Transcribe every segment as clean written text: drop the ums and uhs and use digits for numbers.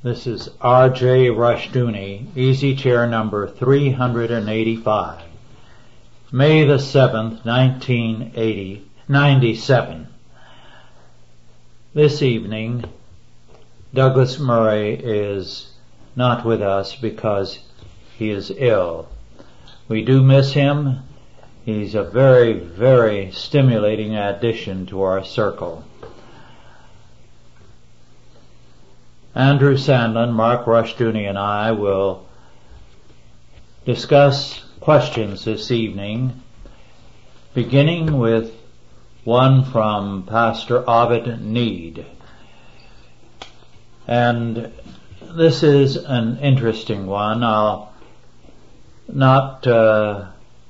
This is R.J. Rushdoony, Easy Chair number 385. May the 7th, 1997. This evening, Douglas Murray is not with us because he is ill. We do miss him. He's a very, very stimulating addition to our circle. Andrew Sandlin, Mark Rushdoony, and I will discuss questions this evening, beginning with one from Pastor Ovid Need. And this is an interesting one. I'll not go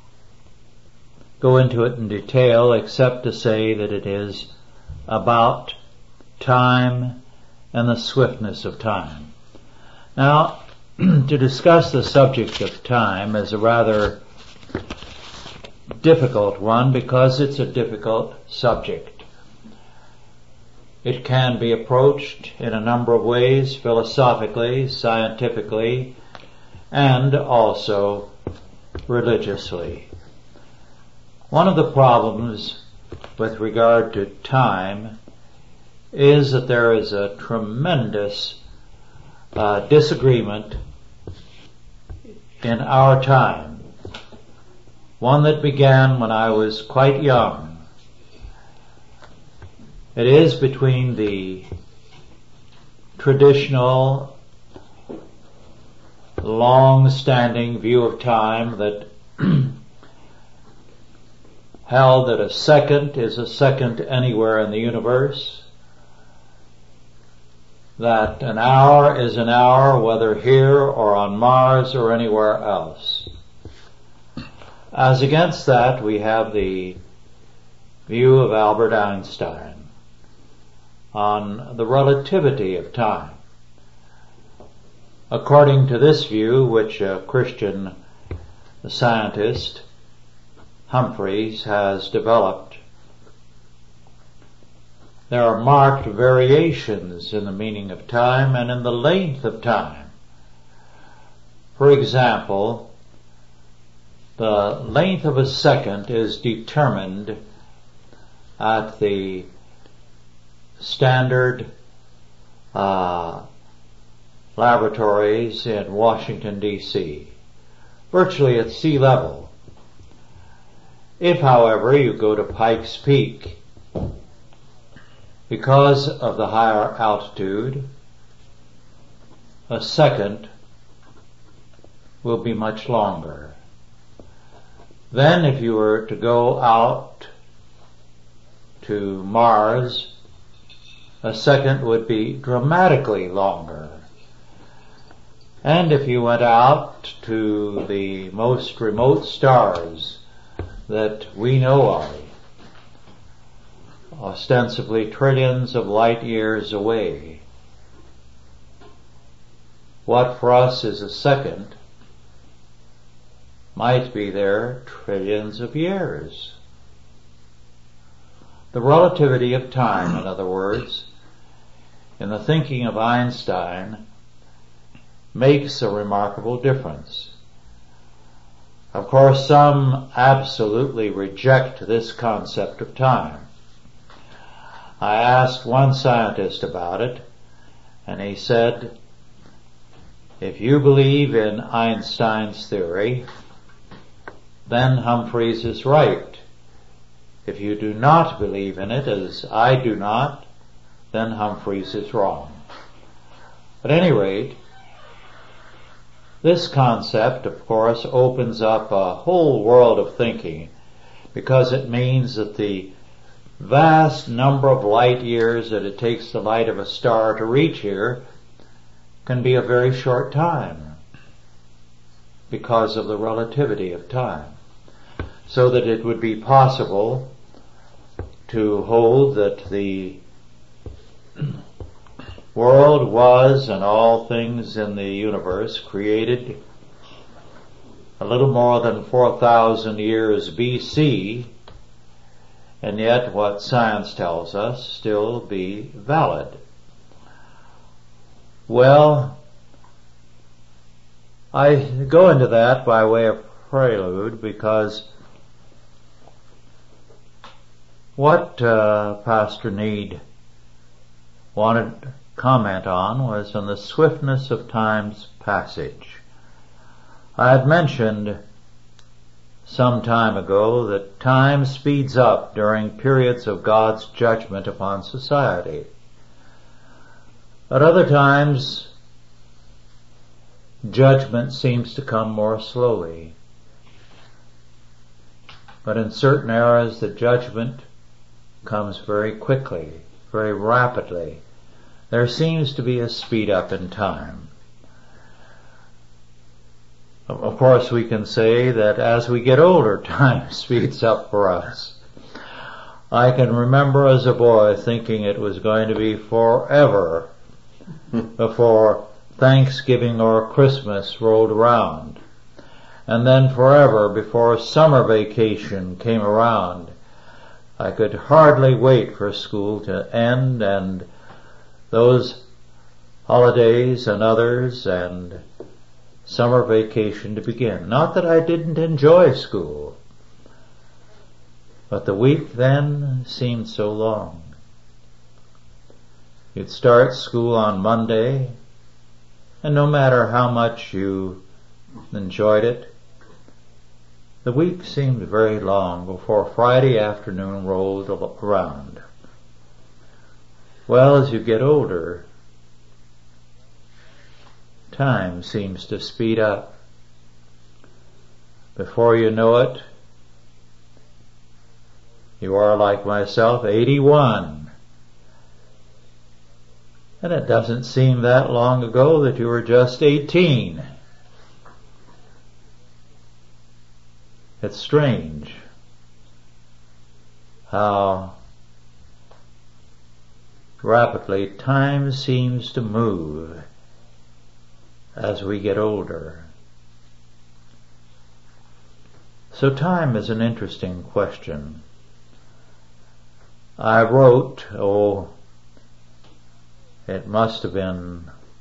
into it in detail except to say that it is about time and the swiftness of time. Now, to discuss the subject of time is a rather difficult one because it's a difficult subject. It can be approached in a number of ways, philosophically, scientifically, and also religiously. One of the problems with regard to time is that there is a tremendous disagreement in our time, one that began when I was quite young. It is between the traditional, long-standing view of time that held that a second is a second anywhere in the universe, that an hour is an hour whether here or on Mars or anywhere else. As against that, we have the view of Albert Einstein on the relativity of time. According to this view, which a Christian scientist, Humphreys, has developed, there are marked variations in the meaning of time and in the length of time. For example, the length of a second is determined at the standard laboratories in Washington, D.C., virtually at sea level. If, however, you go to Pikes Peak, because of the higher altitude, a second will be much longer. Then if you were to go out to Mars, a second would be dramatically longer. And if you went out to the most remote stars that we know of, ostensibly trillions of light years away, what for us is a second might be there trillions of years. The relativity of time, in other words, in the thinking of Einstein, makes a remarkable difference. Of course, some absolutely reject this concept of time. I asked one scientist about it, and he said, if you believe in Einstein's theory, then Humphreys is right. If you do not believe in it, as I do not, then Humphreys is wrong. At any rate, this concept, of course, opens up a whole world of thinking, because it means that the vast number of light years that it takes the light of a star to reach here can be a very short time because of the relativity of time. So that it would be possible to hold that the world was, and all things in the universe, created a little more than 4,000 years BC, and yet what science tells us still be valid. Well, I go into that by way of prelude because what Pastor Need wanted to comment on was on the swiftness of time's passage. I had mentioned some time ago that time speeds up during periods of God's judgment upon society. At other times, judgment seems to come more slowly. But in certain eras, the judgment comes very quickly, very rapidly. There seems to be a speed up in time. Of course, we can say that as we get older, time speeds up for us. I can remember as a boy thinking it was going to be forever before Thanksgiving or Christmas rolled around, and then forever before summer vacation came around. I could hardly wait for school to end and those holidays and others and summer vacation to begin. Not that I didn't enjoy school, but the week then seemed so long. You'd start school on Monday, and no matter how much you enjoyed it, the week seemed very long before Friday afternoon rolled around. Well, as you get older, time seems to speed up. Before you know it, you are like myself, 81. And it doesn't seem that long ago that you were just 18. It's strange how rapidly time seems to move as we get older. So time is an interesting question. I wrote, it must have been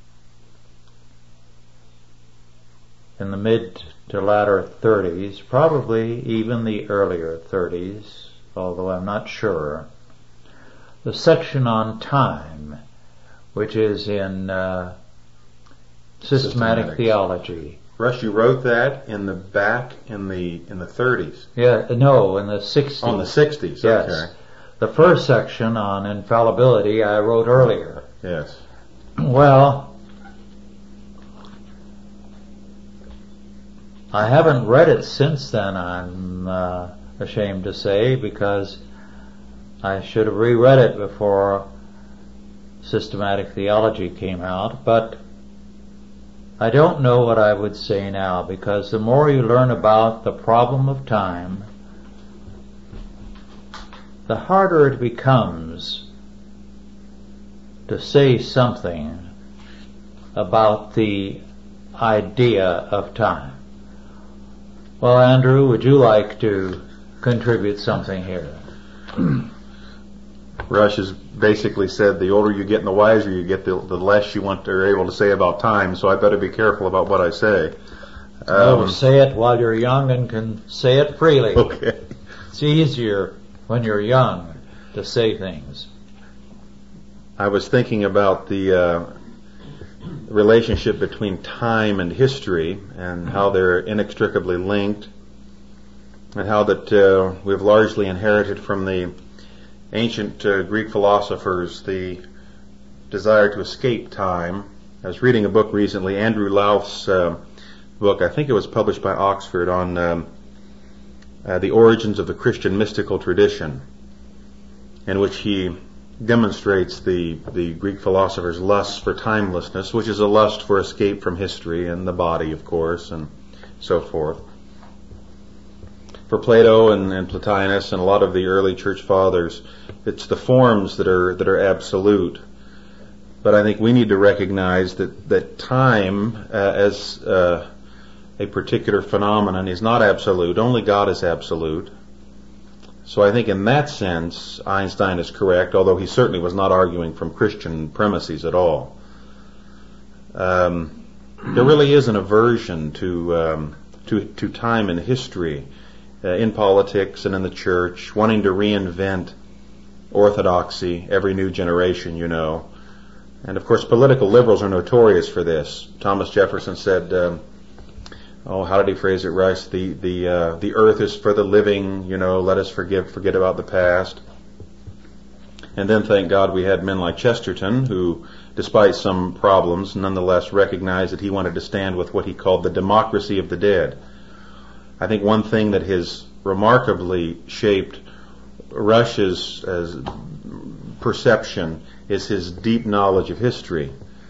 in the mid to latter 30s, probably even the earlier 30s, although I'm not sure, the section on time, which is in Systematic Theology. Rush, you wrote that in the back in the 30s. Yeah, no, in the 60s. Oh, in the 60s. Yes. Okay. The first section on infallibility I wrote earlier. Yes. Well, I haven't read it since then, I'm ashamed to say, because I should have reread it before Systematic Theology came out, but I don't know what I would say now, because the more you learn about the problem of time, the harder it becomes to say something about the idea of time. Well, Andrew, would you like to contribute something here? Rush has basically said the older you get and the wiser you get, the less you want or able to say about time, so I better be careful about what I say. Say it while you're young and can say it freely. Okay. It's easier when you're young to say things. I was thinking about the relationship between time and history and how they're inextricably linked, and how that we've largely inherited from the ancient Greek philosophers the desire to escape time. I was reading a book recently, Andrew Louth's book, I think it was published by Oxford, on the origins of the Christian mystical tradition, in which he demonstrates the Greek philosophers' lust for timelessness, which is a lust for escape from history and the body, of course, and so forth. For Plato and Plotinus and a lot of the early church fathers, it's the forms that are absolute. But I think we need to recognize that time as a particular phenomenon is not absolute. Only God is absolute. So I think in that sense, Einstein is correct, although he certainly was not arguing from Christian premises at all. there really is an aversion to time and history in politics and in the church, wanting to reinvent orthodoxy every new generation, you know. And of course, political liberals are notorious for this. Thomas Jefferson said, how did he phrase it, Russ? The earth is for the living, you know, let us forget about the past. And then, thank God, we had men like Chesterton, who, despite some problems, nonetheless recognized that he wanted to stand with what he called the democracy of the dead. I think one thing that has remarkably shaped Rush's perception is his deep knowledge of history.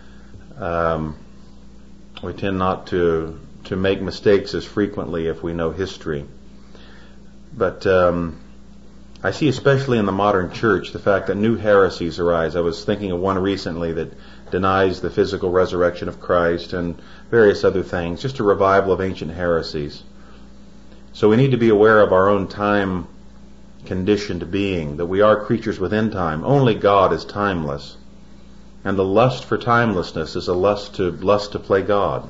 We tend not to make mistakes as frequently if we know history. But I see, especially in the modern church, the fact that new heresies arise. I was thinking of one recently that denies the physical resurrection of Christ and various other things, just a revival of ancient heresies. So we need to be aware of our own time conditioned being, that we are creatures within time. Only God is timeless. And the lust for timelessness is a lust to play God.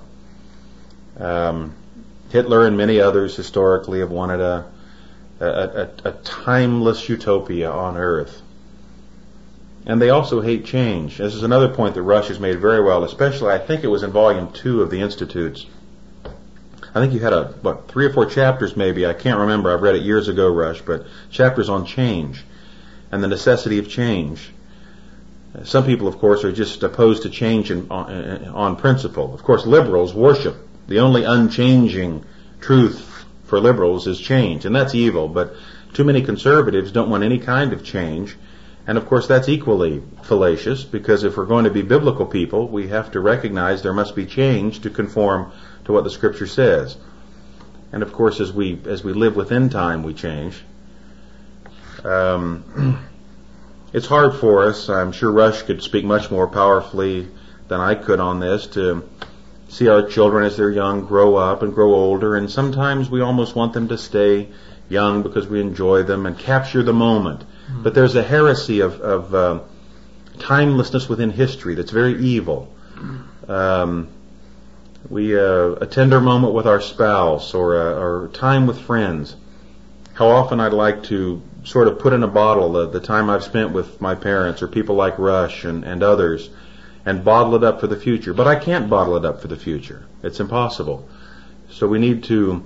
Hitler and many others historically have wanted a timeless utopia on earth. And they also hate change. This is another point that Rush has made very well, especially I think it was in volume 2 of the Institutes. I think you had 3 or 4 chapters maybe, I can't remember, I've read it years ago, Rush, but chapters on change and the necessity of change. Some people, of course, are just opposed to change on principle. Of course, liberals worship. The only unchanging truth for liberals is change, and that's evil, but too many conservatives don't want any kind of change, and of course that's equally fallacious, because if we're going to be biblical people, we have to recognize there must be change to conform to what the Scripture says. And of course, as we live within time, we change. It's hard for us. I'm sure Rush could speak much more powerfully than I could on this, to see our children as they're young grow up and grow older, and sometimes we almost want them to stay young because we enjoy them and capture the moment. Mm-hmm. But there's a heresy of timelessness within history that's very evil. A tender moment with our spouse or time with friends. How often I'd like to sort of put in a bottle the time I've spent with my parents or people like Rush and others, and bottle it up for the future. But I can't bottle it up for the future. It's impossible. So we need to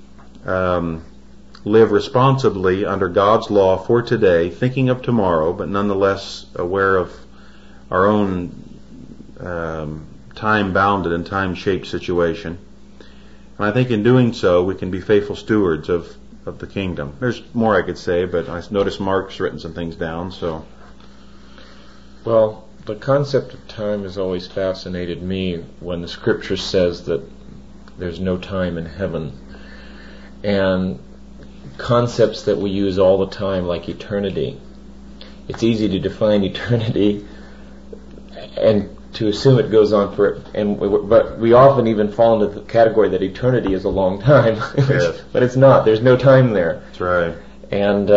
live responsibly under God's law for today, thinking of tomorrow, but nonetheless aware of our own time-bounded and time-shaped situation. And I think in doing so, we can be faithful stewards of the kingdom. There's more I could say, but I noticed Mark's written some things down, so. Well, the concept of time has always fascinated me when the Scripture says that there's no time in heaven. And concepts that we use all the time, like eternity. It's easy to define eternity and to assume it goes on for, but we often even fall into the category that eternity is a long time. Yes. But it's not. There's no time there. That's right. And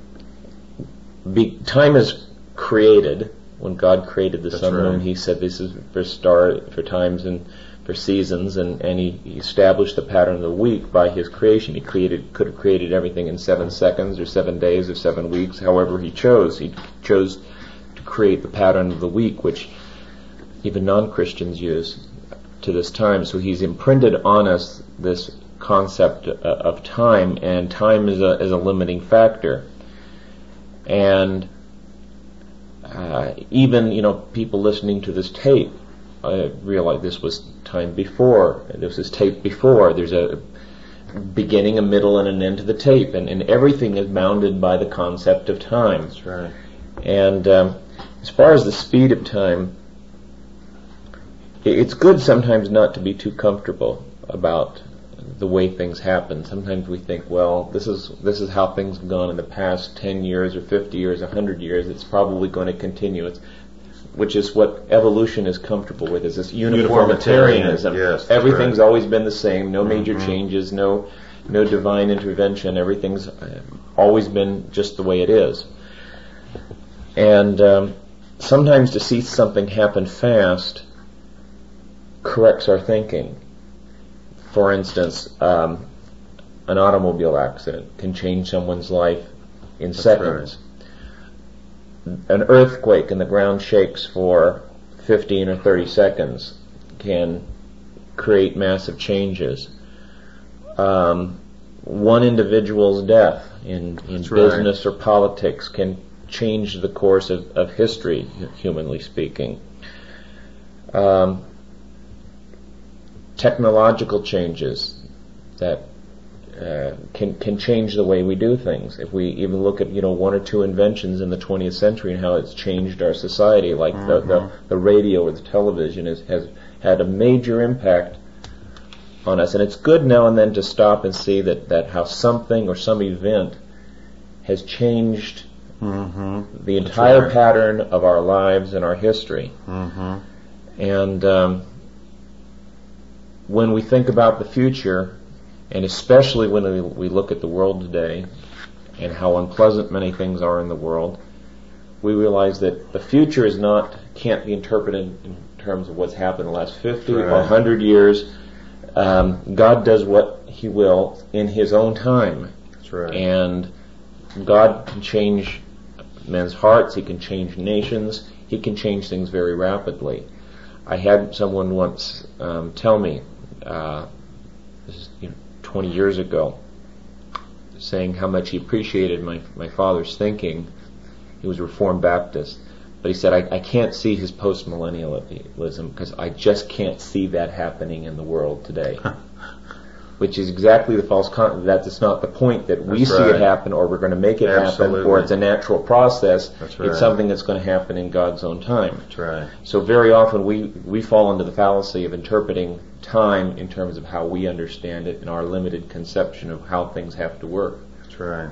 time is created. When God created the sun and moon, He said this is for times and for seasons, and He established the pattern of the week by His creation. He could have created everything in 7 seconds or 7 days or 7 weeks, however He chose. He chose to create the pattern of the week, which even non-Christians use to this time. So He's imprinted on us this concept of time, and time is a limiting factor. And even people listening to this tape realize this was time before. This is tape before. There's a beginning, a middle, and an end to the tape, and everything is bounded by the concept of time. That's right. And as far as the speed of time, it's good sometimes not to be too comfortable about the way things happen. Sometimes we think, well, this is how things have gone in the past 10 years or 50 years, 100 years. It's probably going to continue. Which is what evolution is comfortable with, is this uniformitarianism. Yes, everything's always been the same, no major changes, no divine intervention. Everything's always been just the way it is. And sometimes to see something happen fast corrects our thinking. For instance, an automobile accident can change someone's life in seconds. Right. An earthquake and the ground shakes for 15 or 30 seconds can create massive changes. One individual's death in business or politics can change the course of history, humanly speaking. Technological changes that can change the way we do things. If we even look at one or two inventions in the 20th century and how it's changed our society, like the radio or the television has had a major impact on us. And it's good now and then to stop and see that how something or some event has changed the entire pattern of our lives and our history. And when we think about the future, and especially when we look at the world today and how unpleasant many things are in the world, we realize that the future can't be interpreted in terms of what's happened in the last 50 or 100 years. God does what He will in His own time. That's right. And God can change men's hearts. He can change nations. He can change things very rapidly. I had someone once tell me, this is 20 years ago, saying how much he appreciated my father's thinking. He was a Reformed Baptist. But he said, I can't see his post-millennialism because I just can't see that happening in the world today. Which is exactly the false concept. That's not the point that we see it happen or we're going to make it happen or it's a natural process. It's something that's going to happen in God's own time. That's right. So very often we fall into the fallacy of interpreting time in terms of how we understand it and our limited conception of how things have to work. That's right.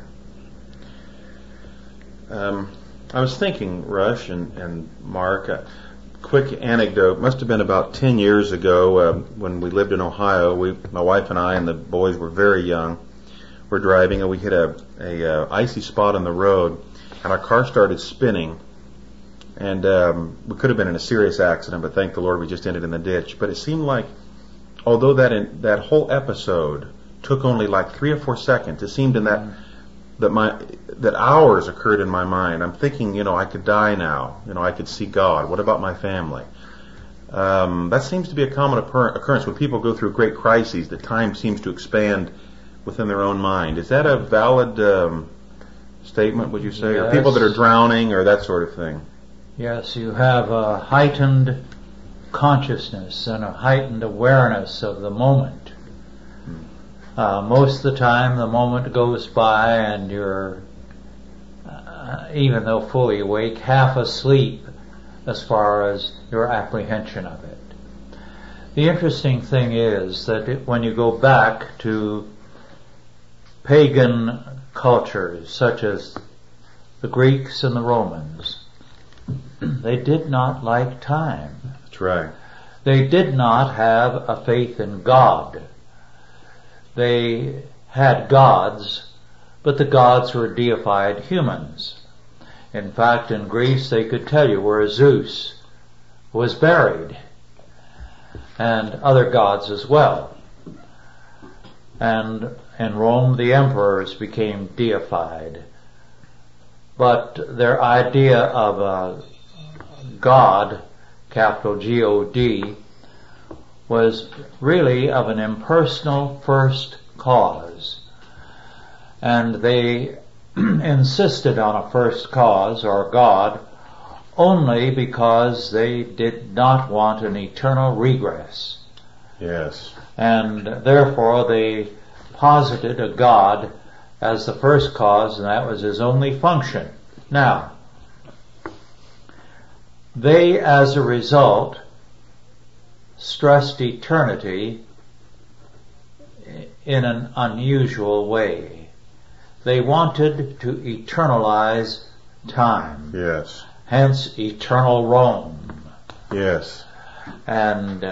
I was thinking, Rush and Mark, a quick anecdote. Must have been about 10 years ago when we lived in Ohio. My wife and I and the boys were very young. We're driving and we hit a icy spot on the road, and our car started spinning. And we could have been in a serious accident, but thank the Lord we just ended in the ditch. But it seemed like, although that whole episode took only like 3 or 4 seconds, it seemed in that hours occurred in my mind. I'm thinking, I could die now. I could see God. What about my family? That seems to be a common occurrence when people go through great crises, that time seems to expand within their own mind. Is that a valid statement, would you say? Yes. Or people that are drowning or that sort of thing? Yes, you have a heightened consciousness and a heightened awareness of the moment. Most of the time the moment goes by and you're, even though fully awake, half asleep as far as your apprehension of it. The interesting thing is that when you go back to pagan cultures such as the Greeks and the Romans, they did not like time. That's right. They did not have a faith in God. They had gods, but the gods were deified humans. In fact, in Greece they could tell you where Zeus was buried, and other gods as well. And in Rome the emperors became deified. But their idea of a God, capital G-O-D, was really of an impersonal first cause. And they insisted on a first cause, or God, only because they did not want an eternal regress. Yes. And therefore they posited a God as the first cause, and that was his only function. Now, they, as a result, stressed eternity in an unusual way. They wanted to eternalize time. Yes. Hence, eternal Rome. Yes. And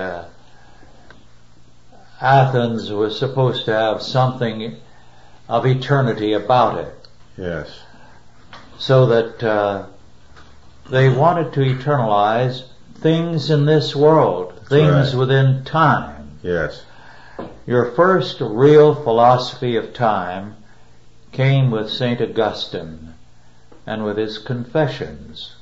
Athens was supposed to have something of eternity about it. Yes. So that they wanted to eternalize things in this world. things within time. Yes. Your first real philosophy of time came with St. Augustine and with his Confessions.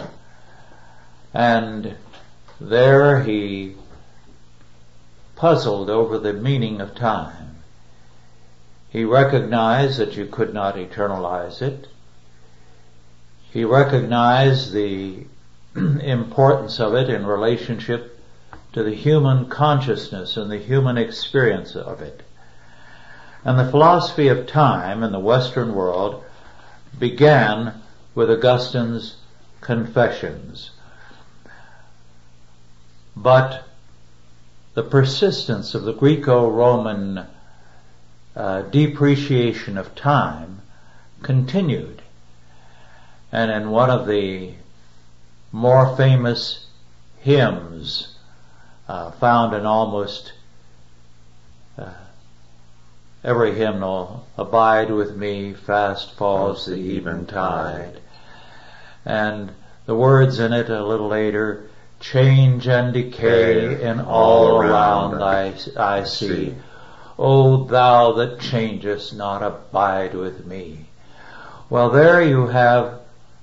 And there he puzzled over the meaning of time. He recognized that you could not eternalize it. He recognized the importance of it in relationship to the human consciousness and the human experience of it. And the philosophy of time in the Western world began with Augustine's Confessions. But the persistence of the Greco-Roman depreciation of time continued. And in one of the more famous hymns found in almost every hymnal, "Abide with me, fast falls the eventide." And the words in it a little later, "Change and decay in all around I see. O thou that changest not, abide with me." Well, there you have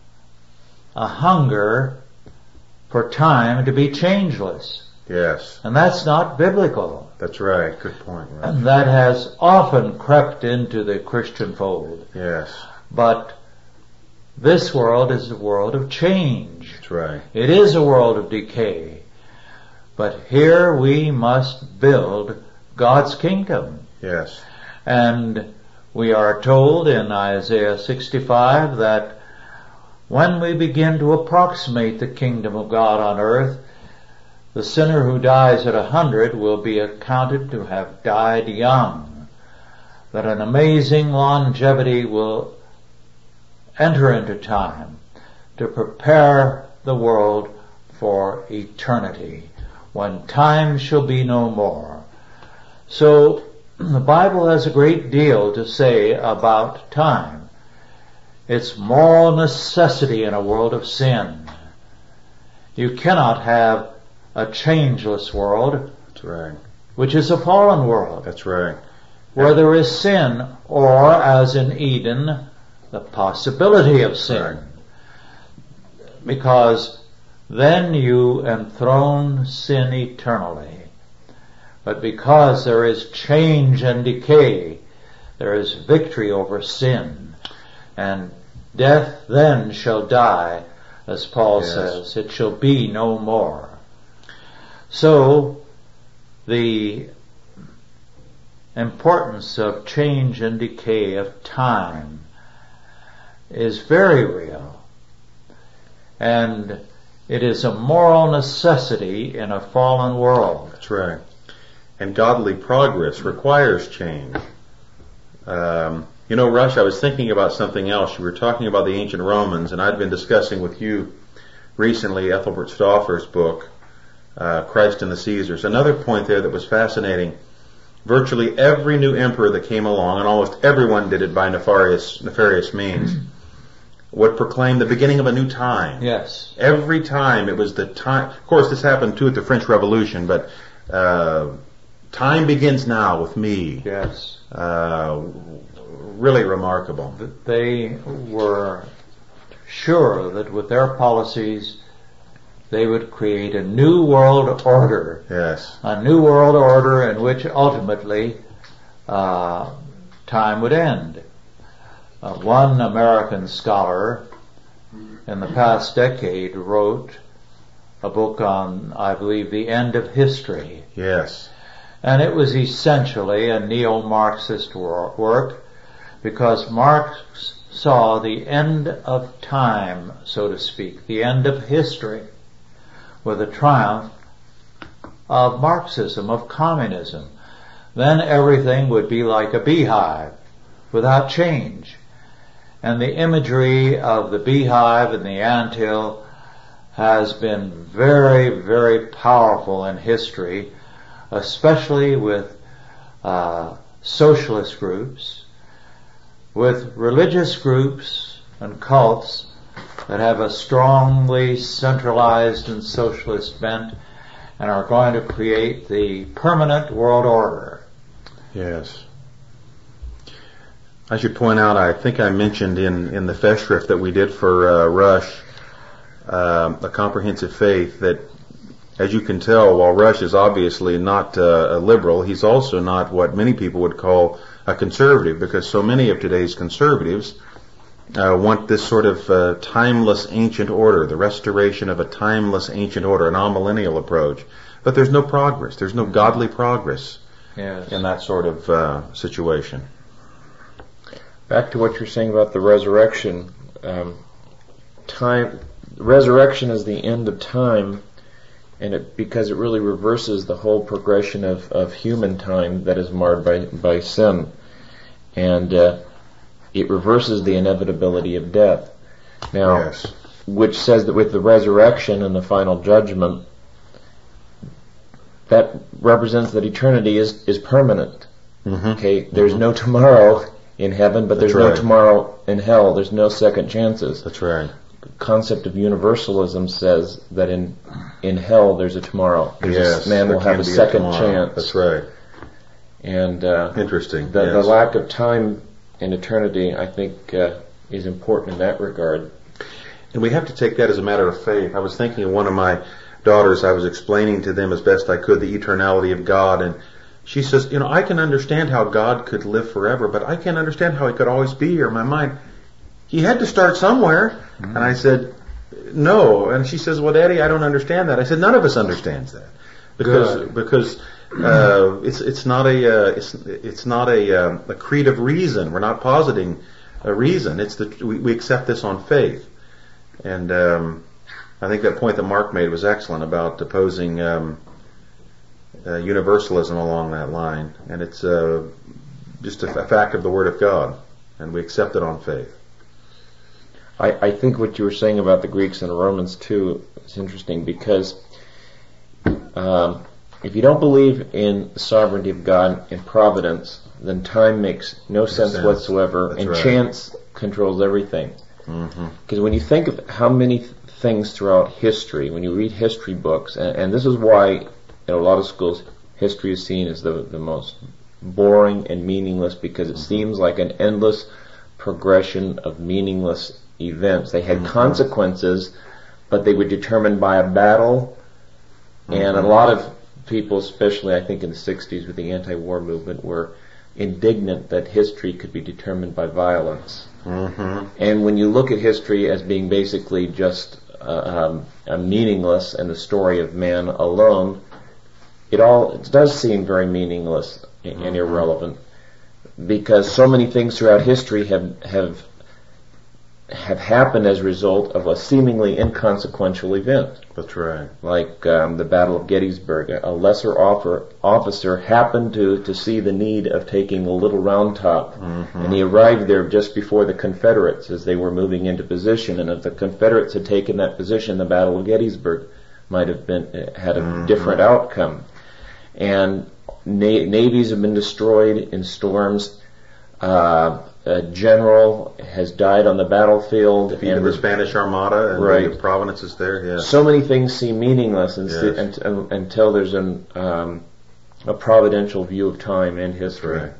a hunger for time to be changeless. Yes. And that's not biblical. That's right. Good point. Right. And that has often crept into the Christian fold. Yes. But this world is a world of change. That's right. It is a world of decay. But here we must build God's kingdom. Yes. And we are told in Isaiah 65 that when we begin to approximate the kingdom of God on earth, the sinner who dies at 100 will be accounted to have died young. That an amazing longevity will enter into time to prepare the world for eternity, when time shall be no more. So the Bible has a great deal to say about time. It's moral necessity in a world of sin. You cannot have a changeless world. That's right. Which is a fallen world. That's right. Where there is sin, or as in Eden, the possibility of sin. Right. Because then you enthrone sin eternally. But because there is change and decay, there is victory over sin. And death then shall die, as Paul says. It shall be no more. So, the importance of change and decay of time is very real. And it is a moral necessity in a fallen world. That's right. And godly progress requires change. Rush, I was thinking about something else. You were talking about the ancient Romans, and I'd been discussing with you recently Ethelbert Stauffer's book, Christ and the Caesars. Another point there that was fascinating, virtually every new emperor that came along, and almost everyone did it by nefarious means, would proclaim the beginning of a new time. Yes. Every time it was the time. Of course, this happened too at the French Revolution, but time begins now with me. Yes. Really remarkable. They were sure that with their policies they would create a new world order. Yes. A new world order in which ultimately time would end. One American scholar in the past decade wrote a book on, I believe, the end of history. Yes. And it was essentially a neo-Marxist work, because Marx saw the end of time, so to speak, the end of history, with the triumph of Marxism, of communism. Then everything would be like a beehive, without change. And the imagery of the beehive and the anthill has been very, very powerful in history, especially with socialist groups, with religious groups and cults that have a strongly centralized and socialist bent, and are going to create the permanent world order. Yes. I should point out, I think I mentioned in the Festschrift that we did for Rush, A Comprehensive Faith, that as you can tell, while Rush is obviously not a liberal, he's also not what many people would call a conservative, because so many of today's conservatives want this sort of timeless ancient order, the restoration of a timeless ancient order, an amillennial approach. But there's no progress. There's no godly progress in that sort of situation. Back to what you're saying about the resurrection. Resurrection is the end of time, and because it really reverses the whole progression of human time that is marred by sin. And it reverses the inevitability of death. Now, which says that with the resurrection and the final judgment, that represents that eternity is permanent. Okay, there's no tomorrow in heaven, but there's no tomorrow in hell. There's no second chances. That's right. The concept of universalism says that in hell there's a tomorrow. Man will have a second chance. That's right. And interesting. The lack of time in eternity, I think, is important in that regard. And we have to take that as a matter of faith. I was thinking of one of my daughters. I was explaining to them as best I could the eternality of God, and she says, I can understand how God could live forever, but I can't understand how He could always be here. In my mind, He had to start somewhere. And I said, no. And she says, well, Daddy, I don't understand that. I said, none of us understands that, because it's not a creed of reason. We're not positing a reason. It's we accept this on faith. And I think that point that Mark made was excellent about opposing universalism along that line. And it's just a fact of the Word of God, and we accept it on faith. I think what you were saying about the Greeks and Romans too is interesting, because if you don't believe in the sovereignty of God and providence, then time makes no sense whatsoever, and chance controls everything. Because when you think of how many things throughout history, when you read history books, and this is why in a lot of schools history is seen as the most boring and meaningless, because it seems like an endless progression of meaningless events. They had consequences, but they were determined by a battle, and a lot of people, especially I think in the 60s with the anti-war movement, were indignant that history could be determined by violence. And when you look at history as being basically just meaningless and the story of man alone, it does seem very meaningless and irrelevant, because so many things throughout history have happened as a result of a seemingly inconsequential event. That's right. Like the Battle of Gettysburg. A lesser officer happened to see the need of taking a Little Round Top, and he arrived there just before the Confederates as they were moving into position. And if the Confederates had taken that position, the Battle of Gettysburg might have had a different outcome. And navies have been destroyed in storms. A general has died on the battlefield. Defeated the Spanish Armada, and the Providence is there. Yeah. So many things seem meaningless until there's a providential view of time and history. Right.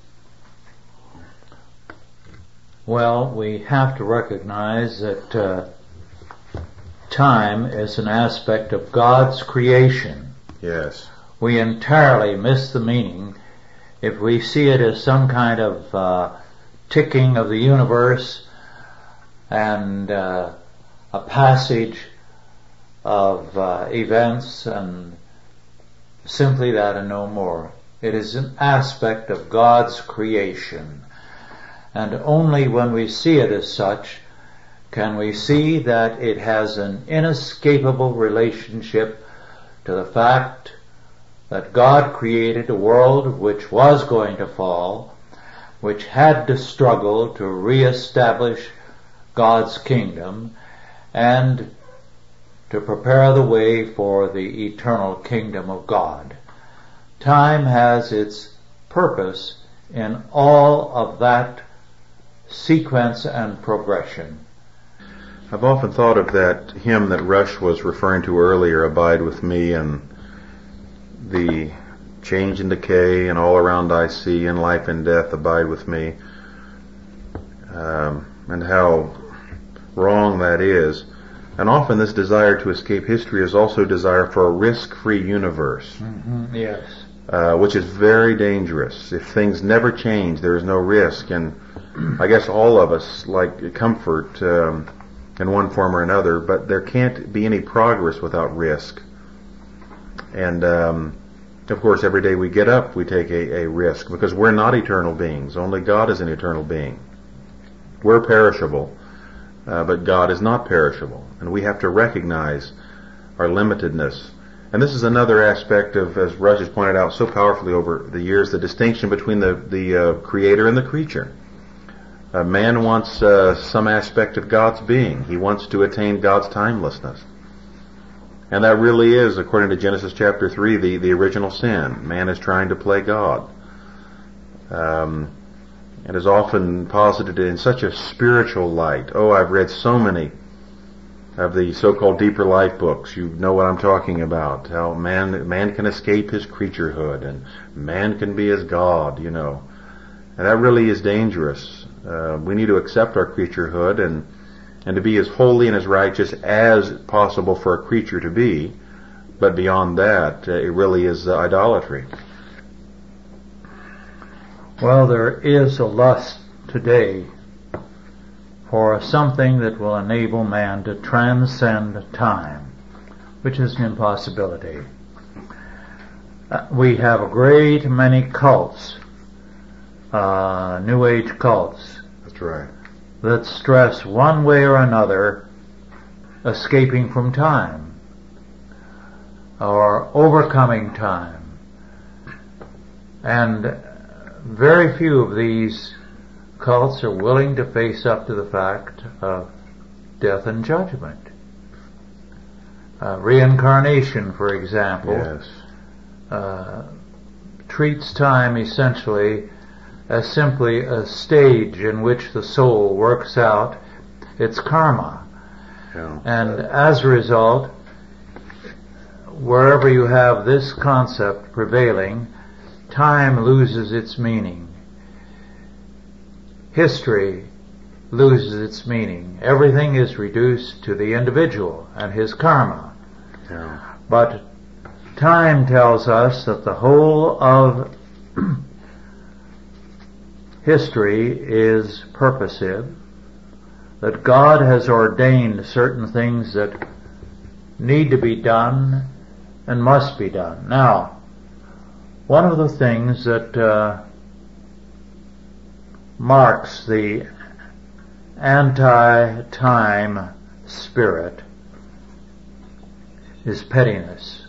Well, we have to recognize that time is an aspect of God's creation. Yes. We entirely miss the meaning if we see it as some kind of ticking of the universe and a passage of events and simply that and no more. It is an aspect of God's creation, and only when we see it as such can we see that it has an inescapable relationship to the fact that God created a world which was going to fall, which had to struggle to reestablish God's kingdom and to prepare the way for the eternal kingdom of God. Time has its purpose in all of that sequence and progression. I've often thought of that hymn that Rush was referring to earlier, Abide With Me, and the change and decay, and all around I see, and life and death abide with me, and how wrong that is. And often this desire to escape history is also desire for a risk-free universe. Mm-hmm. Yes. Which is very dangerous. If things never change, there is no risk. And I guess all of us like comfort in one form or another, but there can't be any progress without risk. And of course, every day we get up, we take a risk, because we're not eternal beings. Only God is an eternal being. We're perishable, but God is not perishable. And we have to recognize our limitedness. And this is another aspect of, as Rush has pointed out so powerfully over the years, the distinction between the creator and the creature. Man wants some aspect of God's being. He wants to attain God's timelessness. And that really is, according to Genesis chapter 3, the original sin. Man is trying to play God. And is often posited in such a spiritual light. Oh, I've read so many of the so-called deeper life books. You know what I'm talking about. How man can escape his creaturehood, and man can be as God, you know. And that really is dangerous. We need to accept our creaturehood and to be as holy and as righteous as possible for a creature to be. But beyond that, it really is idolatry. Well, there is a lust today for something that will enable man to transcend time, which is an impossibility. We have a great many cults, New Age cults. That's right. That stress one way or another escaping from time or overcoming time. And very few of these cults are willing to face up to the fact of death and judgment. Reincarnation, for example, treats time essentially as simply a stage in which the soul works out its karma. Yeah. And as a result, wherever you have this concept prevailing, time loses its meaning. History loses its meaning. Everything is reduced to the individual and his karma. Yeah. But time tells us that the whole of history is purposive, that God has ordained certain things that need to be done and must be done. Now, one of the things that marks the anti-time spirit is pettiness.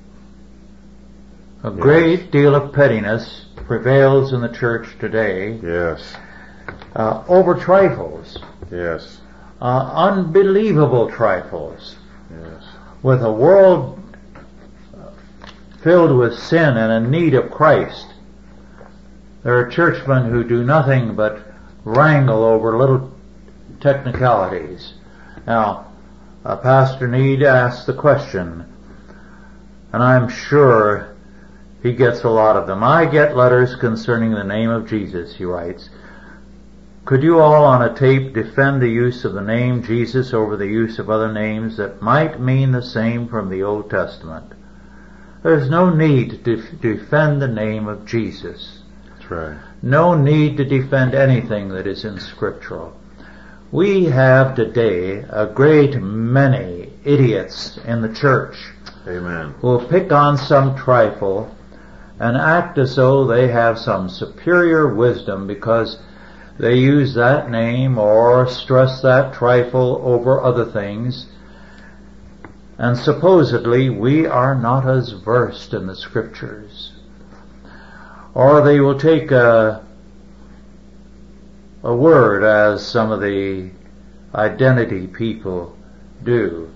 A great deal of pettiness prevails in the church today. Yes. Over trifles. Yes. Unbelievable trifles. Yes. With a world filled with sin and in need of Christ, there are churchmen who do nothing but wrangle over little technicalities. Now, Pastor Need asked the question, and I'm sure he gets a lot of them. I get letters concerning the name of Jesus, he writes. Could you all on a tape defend the use of the name Jesus over the use of other names that might mean the same from the Old Testament? There's no need to defend the name of Jesus. That's right. No need to defend anything that is unscriptural. We have today a great many idiots in the church. Amen. Who will pick on some trifle and act as though they have some superior wisdom because they use that name or stress that trifle over other things. And supposedly we are not as versed in the scriptures. Or they will take a word, as some of the identity people do,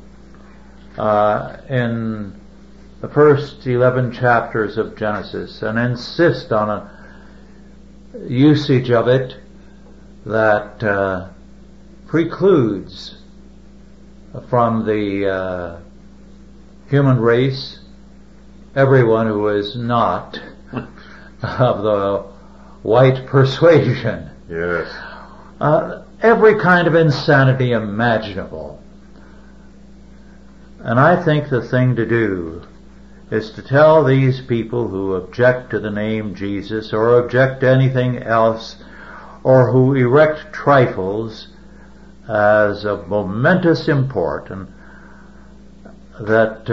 in the first 11 chapters of Genesis, and insist on a usage of it that precludes from the human race everyone who is not of the white persuasion. Yes. Every kind of insanity imaginable. And I think the thing to do is to tell these people who object to the name Jesus or object to anything else or who erect trifles as of momentous import, and that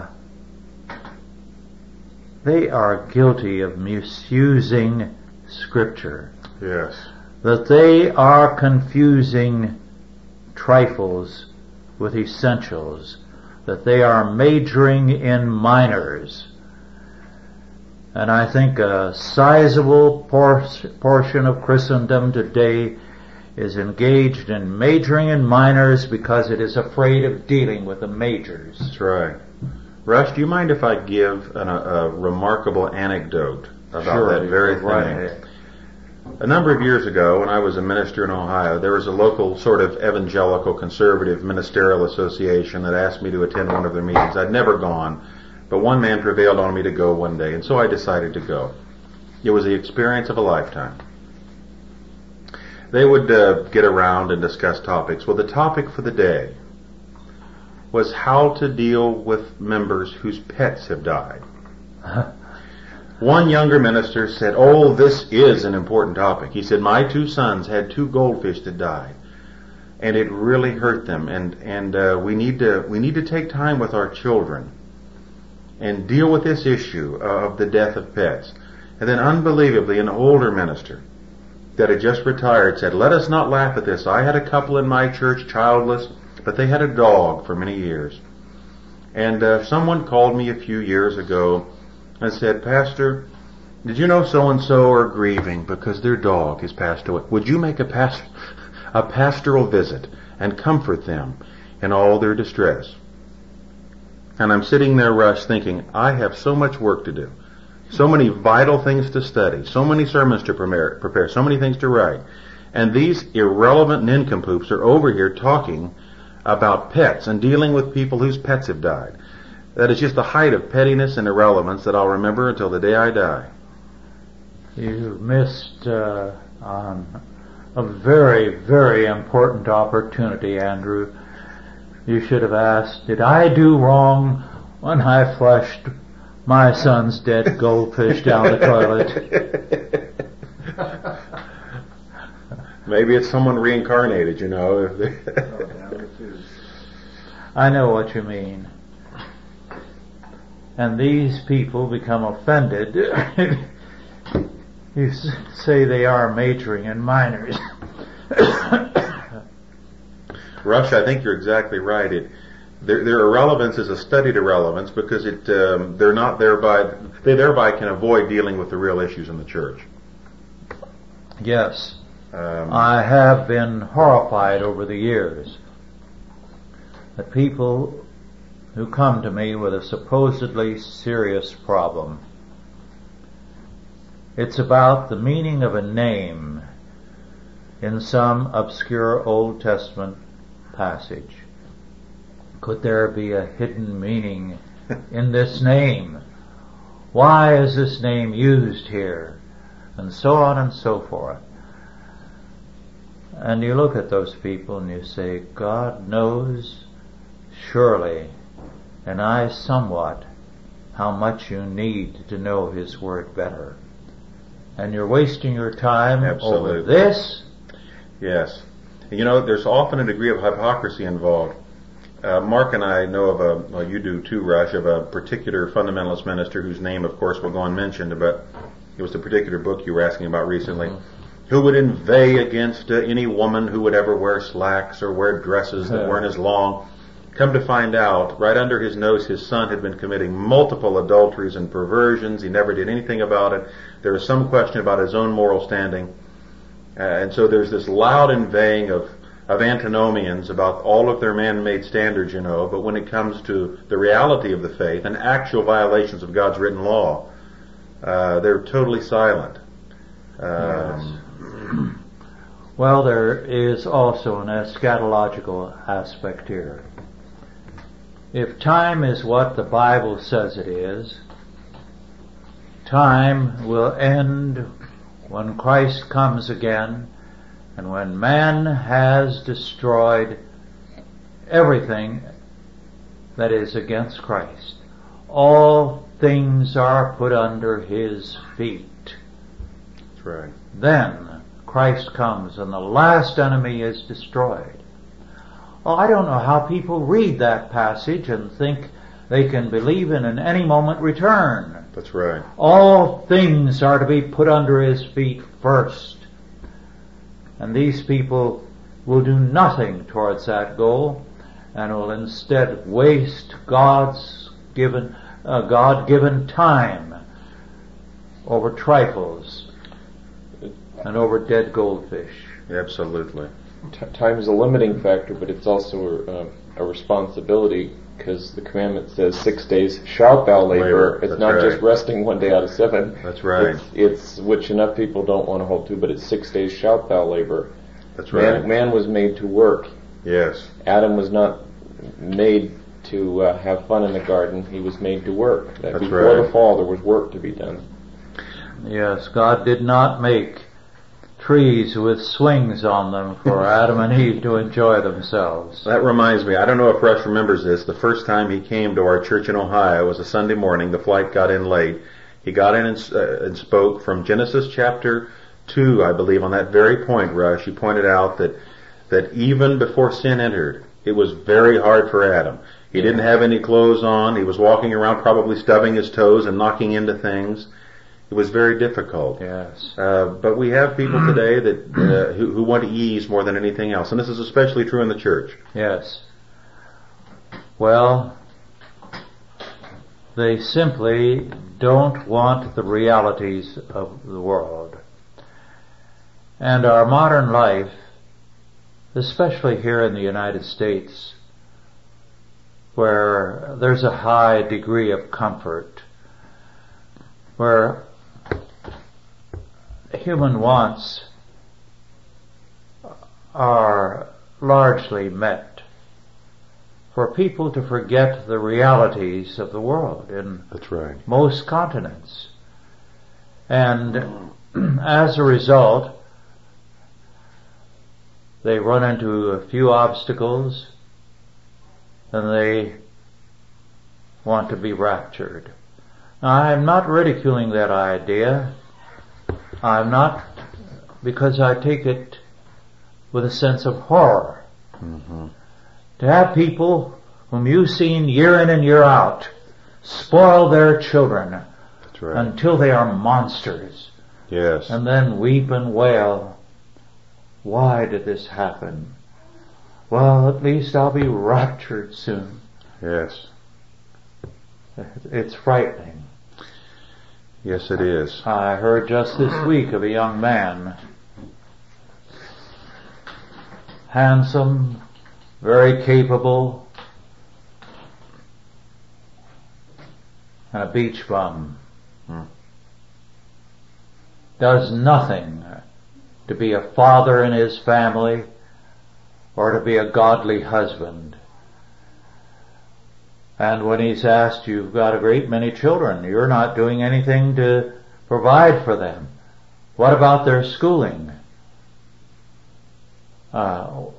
they are guilty of misusing Scripture. Yes. That they are confusing trifles with essentials. That they are majoring in minors. And I think a sizable portion of Christendom today is engaged in majoring in minors because it is afraid of dealing with the majors. That's right. Rush, do you mind if I give a remarkable anecdote about that very thing? Right. A number of years ago, when I was a minister in Ohio, there was a local sort of evangelical conservative ministerial association that asked me to attend one of their meetings. I'd never gone, but one man prevailed on me to go one day, and so I decided to go. It was the experience of a lifetime. They would get around and discuss topics. Well, the topic for the day was how to deal with members whose pets have died. One younger minister said, "Oh, this is an important topic." He said, "My 2 sons had 2 goldfish that died, and it really hurt them. And we need to take time with our children and deal with this issue of the death of pets." And then, unbelievably, an older minister that had just retired said, "Let us not laugh at this. I had a couple in my church, childless, but they had a dog for many years. And someone called me a few years ago and said, 'Pastor, did you know so-and-so are grieving because their dog has passed away? Would you make a pastoral visit and comfort them in all their distress?'" And I'm sitting there, Rush, thinking, I have so much work to do, so many vital things to study, so many sermons to prepare, so many things to write. And these irrelevant nincompoops are over here talking about pets and dealing with people whose pets have died. That is just the height of pettiness and irrelevance that I'll remember until the day I die. You missed on a very, very important opportunity, Andrew. You should have asked, did I do wrong when I flushed my son's dead goldfish down the toilet? Maybe it's someone reincarnated, you know. I know what you mean. And these people become offended. You say they are majoring in minors. Rush, I think you're exactly right. Their irrelevance is a studied irrelevance because they thereby can avoid dealing with the real issues in the church. Yes. I have been horrified over the years that people who come to me with a supposedly serious problem, it's about the meaning of a name in some obscure Old Testament passage. Could there be a hidden meaning in this name? Why is this name used here? And so on and so forth. And you look at those people and you say, God knows surely, and I somewhat, how much you need to know His Word better. And you're wasting your time over this? Yes. You know, there's often a degree of hypocrisy involved. Mark and I know of well, you do too, Rush, of a particular fundamentalist minister whose name, of course, will go unmentioned, but it was the particular book you were asking about recently, who would inveigh against any woman who would ever wear slacks or wear dresses that weren't as long. Come to find out, right under his nose, his son had been committing multiple adulteries and perversions. He never did anything about it. There was some question about his own moral standing. And so there's this loud inveighing of antinomians about all of their man-made standards, you know, but when it comes to the reality of the faith and actual violations of God's written law, they're totally silent. Yes. Well, there is also an eschatological aspect here. If time is what the Bible says it is, time will end when Christ comes again, and when man has destroyed everything that is against Christ. All things are put under his feet. That's right. Then Christ comes and the last enemy is destroyed. Oh, I don't know how people read that passage and think they can believe in an any moment return. That's right. All things are to be put under his feet first. And these people will do nothing towards that goal and will instead waste God-given time over trifles and over dead goldfish. Absolutely. Time is a limiting factor, but it's also a responsibility, because the commandment says 6 days shalt thou labor. It's not just resting 1 day out of 7. That's right. It's which enough people don't want to hold to, but it's 6 days shalt thou labor. That's right. Man was made to work. Yes. Adam was not made to have fun in the garden. He was made to work. That's before right. the fall, there was work to be done. Yes, God did not make trees with swings on them for Adam and Eve to enjoy themselves. That reminds me, I don't know if Rush remembers this, the first time he came to our church in Ohio, it was a Sunday morning, the flight got in late. He got in and spoke from Genesis chapter 2, I believe, on that very point, Rush. He pointed out that even before sin entered, it was very hard for Adam. He didn't have any clothes on, he was walking around probably stubbing his toes and knocking into things. It was very difficult. Yes. But we have people today that who want ease more than anything else, and this is especially true in the church. Yes. Well, they simply don't want the realities of the world. And our modern life, especially here in the United States, where there's a high degree of comfort, where human wants are largely met, for people to forget the realities of the world in That's right. most continents. And as a result, they run into a few obstacles and they want to be raptured. Now, I'm not ridiculing that idea. I'm not, because I take it with a sense of horror. Mm-hmm. To have people whom you've seen year in and year out spoil their children That's right. until they are monsters, Yes. and then weep and wail, why did this happen? Well, at least I'll be raptured soon. Yes. It's frightening. Yes, it is. I heard just this week of a young man, handsome, very capable, and a beach bum. Does nothing to be a father in his family or to be a godly husband. And when he's asked, you've got a great many children, you're not doing anything to provide for them. What about their schooling? Don't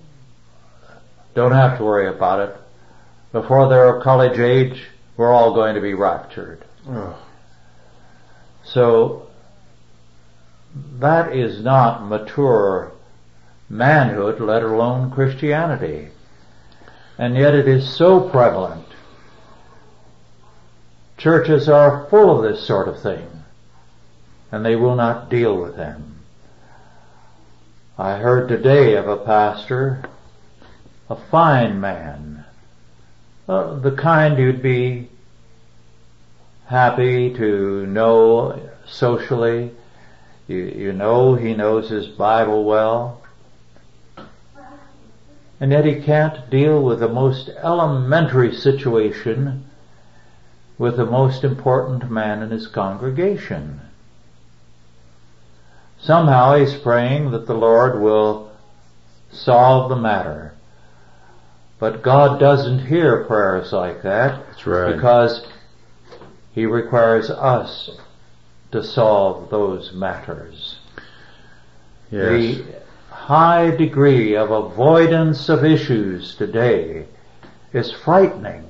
have to worry about it. Before they're of college age, we're all going to be raptured. Oh. So, that is not mature manhood, let alone Christianity. And yet it is so prevalent. Churches are full of this sort of thing, and they will not deal with them. I heard today of a pastor, a fine man, the kind you'd be happy to know socially. You know he knows his Bible well. And yet he can't deal with the most elementary situation with the most important man in his congregation. Somehow he's praying that the Lord will solve the matter. But God doesn't hear prayers like that. That's right. Because He requires us to solve those matters. Yes. The high degree of avoidance of issues today is frightening.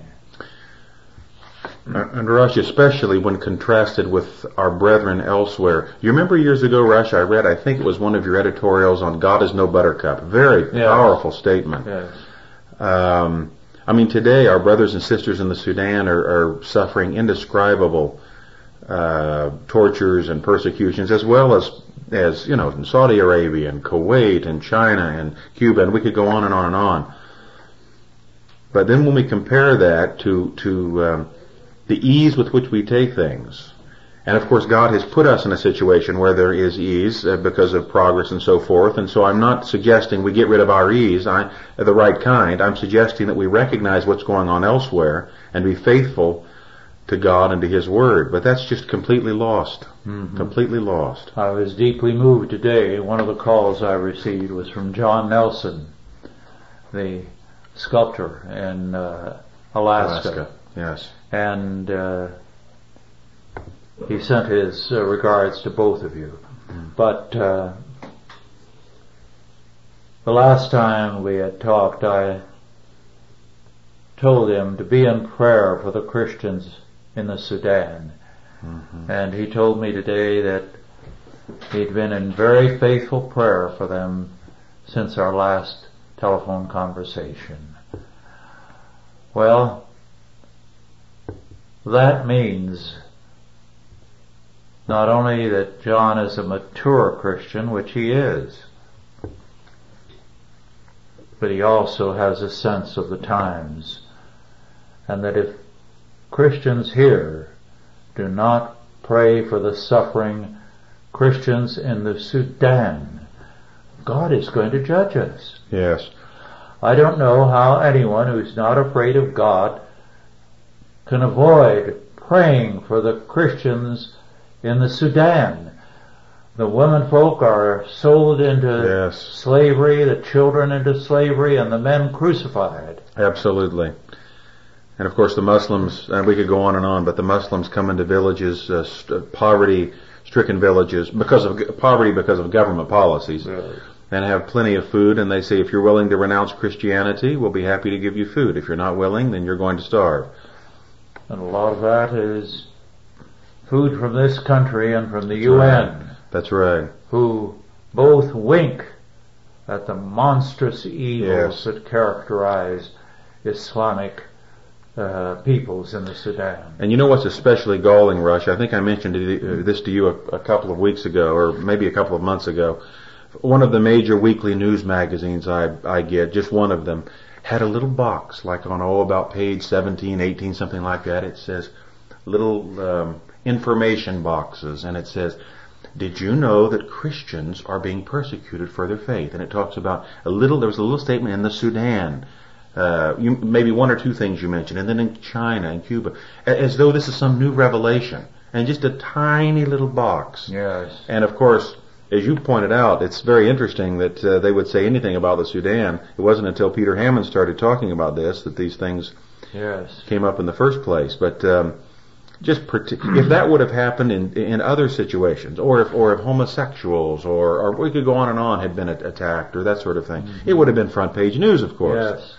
And Rush, especially when contrasted with our brethren elsewhere. You remember years ago, Rush, I read, I think it was one of your editorials on God is no buttercup. Very powerful statement. Yes. I mean, today our brothers and sisters in the Sudan are suffering indescribable tortures and persecutions, as well as you know, in Saudi Arabia and Kuwait and China and Cuba, and we could go on and on and on. But then when we compare that to the ease with which we take things, and of course God has put us in a situation where there is ease because of progress and so forth, and so I'm not suggesting we get rid of our ease, the right kind. I'm suggesting that we recognize what's going on elsewhere and be faithful to God and to His Word. But that's just completely lost. Mm-hmm. Completely lost. I was deeply moved today. One of the calls I received was from John Nelson, the sculptor in Alaska. Yes. And he sent his regards to both of you. But the last time we had talked, I told him to be in prayer for the Christians in the Sudan. Mm-hmm. And he told me today that he'd been in very faithful prayer for them since our last telephone conversation. Well, that means not only that John is a mature Christian, which he is, but he also has a sense of the times, and that if Christians here do not pray for the suffering Christians in the Sudan, God is going to judge us. Yes. I don't know how anyone who's not afraid of God can avoid praying for the Christians in the Sudan. The women folk are sold into slavery, the children into slavery, and the men crucified. Absolutely. And of course the Muslims, and we could go on and on, but the Muslims come into villages, poverty-stricken villages, because of poverty, because of government policies, and have plenty of food, and they say, if you're willing to renounce Christianity, we'll be happy to give you food. If you're not willing, then you're going to starve. And a lot of that is food from this country and from the UN. That's right. Who both wink at the monstrous evils that characterize Islamic peoples in the Sudan. And you know what's especially galling, Rush? I think I mentioned this to you a couple of weeks ago, or maybe a couple of months ago. One of the major weekly news magazines I get, just one of them, had a little box, like on about page 17, 18, something like that. It says little information boxes, and it says, did you know that Christians are being persecuted for their faith? And it talks about there was a little statement in the Sudan, maybe one or two things you mentioned, and then in China and Cuba, as though this is some new revelation, and just a tiny little box. Yes. And of course, as you pointed out, it's very interesting that they would say anything about the Sudan. It wasn't until Peter Hammond started talking about this that these things came up in the first place. But if that would have happened in other situations, or if homosexuals, or we could go on and on, had been attacked, or that sort of thing, it would have been front page news, of course. Yes.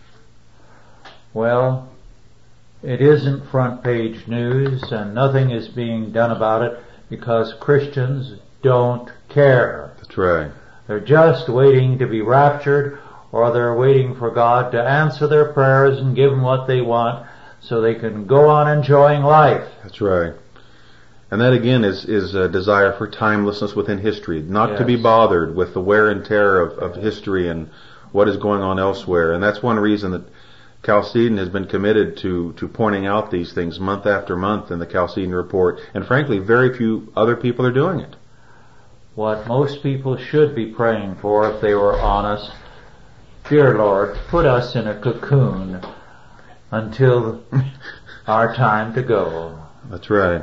Well, it isn't front page news, and nothing is being done about it because Christians don't care. That's right. They're just waiting to be raptured, or they're waiting for God to answer their prayers and give them what they want so they can go on enjoying life. That's right. And that again is a desire for timelessness within history, not to be bothered with the wear and tear of history and what is going on elsewhere. And that's one reason that Chalcedon has been committed to pointing out these things month after month in the Chalcedon Report. And frankly, very few other people are doing it. What most people should be praying for if they were honest, dear Lord, put us in a cocoon until our time to go. That's right.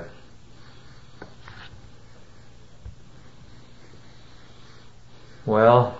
Well,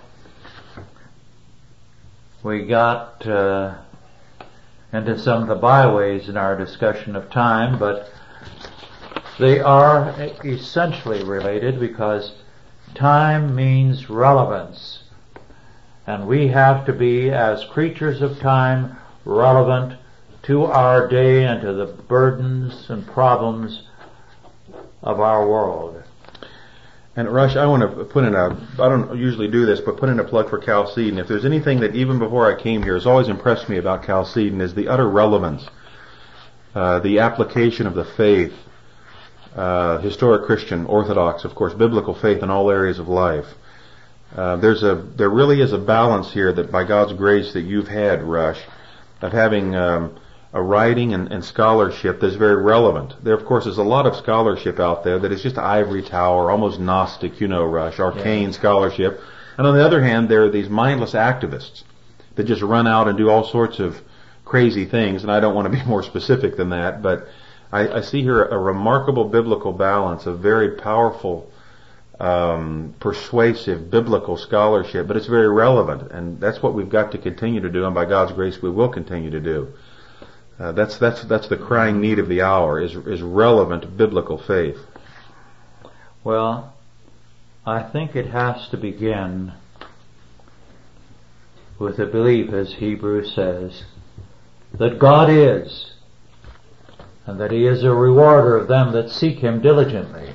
we got into some of the byways in our discussion of time, but They are essentially related because time means relevance. And we have to be, as creatures of time, relevant to our day and to the burdens and problems of our world. And Rush, I want to put in I don't usually do this, but put in a plug for Chalcedon. If there's anything that even before I came here has always impressed me about Chalcedon is the utter relevance, the application of the faith, historic Christian, Orthodox, of course, biblical faith in all areas of life. There really is a balance here that by God's grace that you've had, Rush, of having a writing and scholarship that's very relevant. There, of course, is a lot of scholarship out there that is just ivory tower, almost Gnostic, Rush, arcane scholarship. And on the other hand, there are these mindless activists that just run out and do all sorts of crazy things, and I don't want to be more specific than that, but I see here a remarkable biblical balance of very powerful, persuasive biblical scholarship, but it's very relevant, and that's what we've got to continue to do, and by God's grace we will continue to do. That's the crying need of the hour, is relevant biblical faith. Well, I think it has to begin with the belief, as Hebrews says, that God is, and that He is a rewarder of them that seek Him diligently.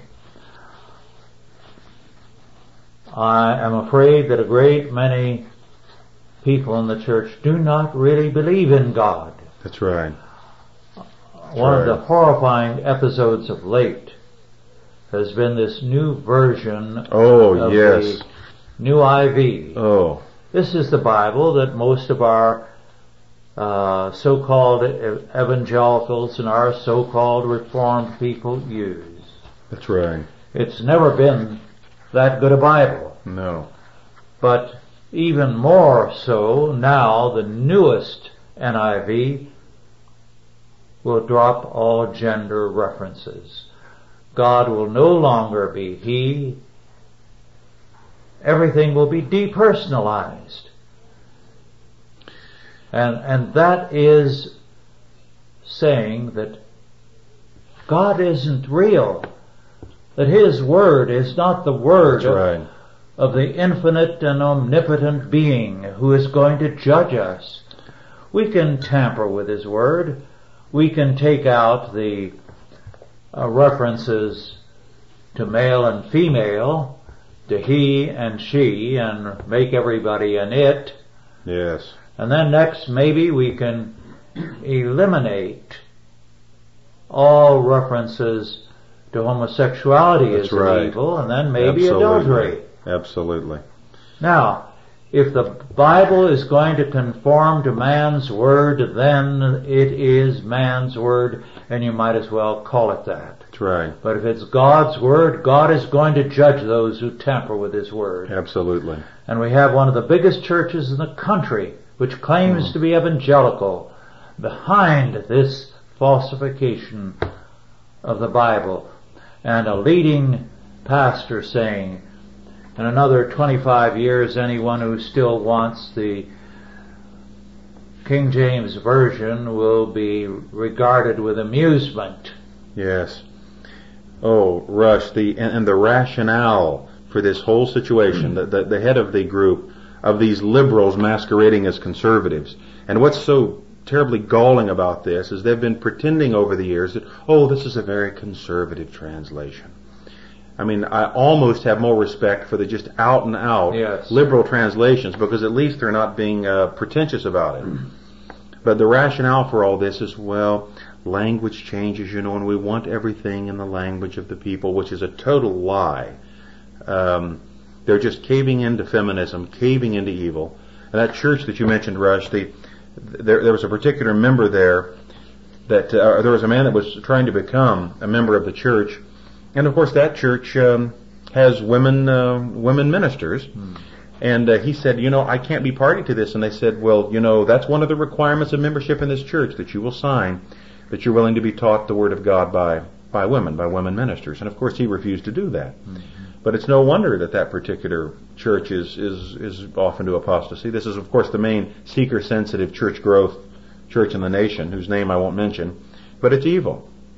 I am afraid that a great many people in the church do not really believe in God. That's right. One of the horrifying episodes of late has been this new version of the New IV. Oh. This is the Bible that most of our so-called evangelicals and our so-called Reformed people use. That's right. It's never been that good a Bible. No. But even more so now, the newest NIV will drop all gender references. God will no longer be He. Everything will be depersonalized. And that is saying that God isn't real. That His Word is not the Word of the infinite and omnipotent being who is going to judge us. We can tamper with His Word. We can take out the references to male and female, to he and she, and make everybody an it. Yes. And then next, maybe we can eliminate all references to homosexuality as evil, and then maybe adultery. Absolutely. Now, if the Bible is going to conform to man's word, then it is man's word, and you might as well call it that. That's right. But if it's God's word, God is going to judge those who tamper with His word. Absolutely. And we have one of the biggest churches in the country, which claims to be evangelical, behind this falsification of the Bible. And a leading pastor saying, in another 25 years, anyone who still wants the King James Version will be regarded with amusement. Yes. Oh, Rush, the rationale for this whole situation, the head of the group of these liberals masquerading as conservatives. And what's so terribly galling about this is they've been pretending over the years that, this is a very conservative translation. I mean, I almost have more respect for the just out and out liberal translations, because at least they're not being pretentious about it. But the rationale for all this is, language changes, and we want everything in the language of the people, which is a total lie. They're just caving into feminism, caving into evil. And that church that you mentioned, Rush, there was a particular member there that there was a man that was trying to become a member of the church. And of course that church has women ministers. And he said, I can't be party to this. And they said, that's one of the requirements of membership in this church, that you will sign that you're willing to be taught the Word of God by women ministers. And of course he refused to do that. But it's no wonder that particular church is off into apostasy. This is, of course, the main seeker-sensitive church growth church in the nation, whose name I won't mention. But it's evil.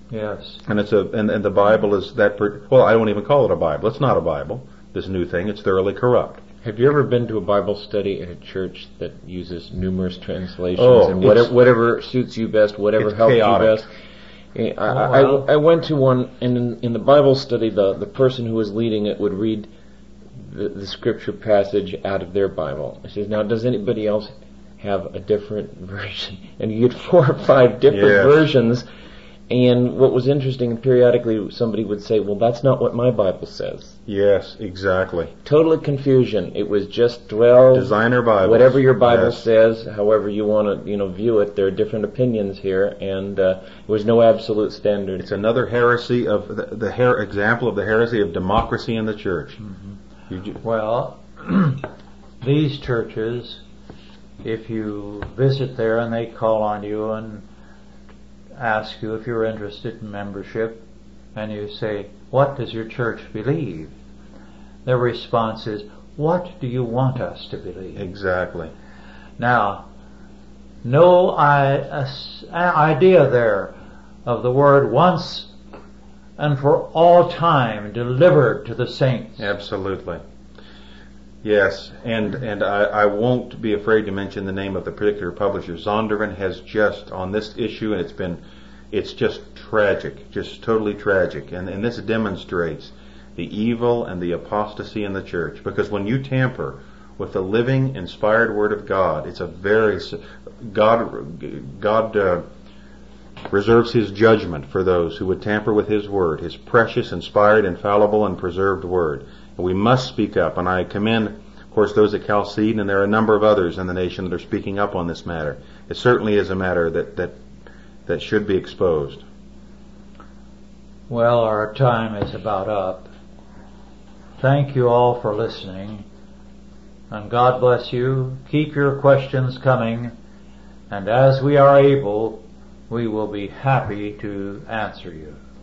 Yes. And and the Bible is that. Well, I won't even call it a Bible. It's not a Bible. This new thing. It's thoroughly corrupt. Have you ever been to a Bible study at a church that uses numerous translations and whatever suits you best, whatever helps chaotic. you best? I went to one, and in the Bible study, the person who was leading it would read the scripture passage out of their Bible. I says, now, does anybody else have a different version? And you get 4 or 5 different versions. And what was interesting, periodically somebody would say, well, that's not what my Bible says. Yes, exactly. Total confusion. It was just, well, designer Bible. Whatever your Bible says, however you want to, view it, there are different opinions here, and there was no absolute standard. It's another heresy of example of the heresy of democracy in the church. Mm-hmm. Well, these churches, if you visit there and they call on you and ask you if you're interested in membership, and you say, what does your church believe? Their response is, what do you want us to believe? Exactly. Now, no idea there of the word once and for all time delivered to the saints. Absolutely. Yes, and I won't be afraid to mention the name of the particular publisher. Zondervan has just, on this issue, and it's just tragic, just totally tragic. And this demonstrates the evil and the apostasy in the church. Because when you tamper with the living, inspired Word of God, it's a very, God reserves His judgment for those who would tamper with His Word, His precious, inspired, infallible, and preserved Word. And we must speak up, and I commend, of course, those at Chalcedon, and there are a number of others in the nation that are speaking up on this matter. It certainly is a matter that should be exposed. Well, our time is about up. Thank you all for listening, and God bless you. Keep your questions coming, and as we are able, we will be happy to answer you.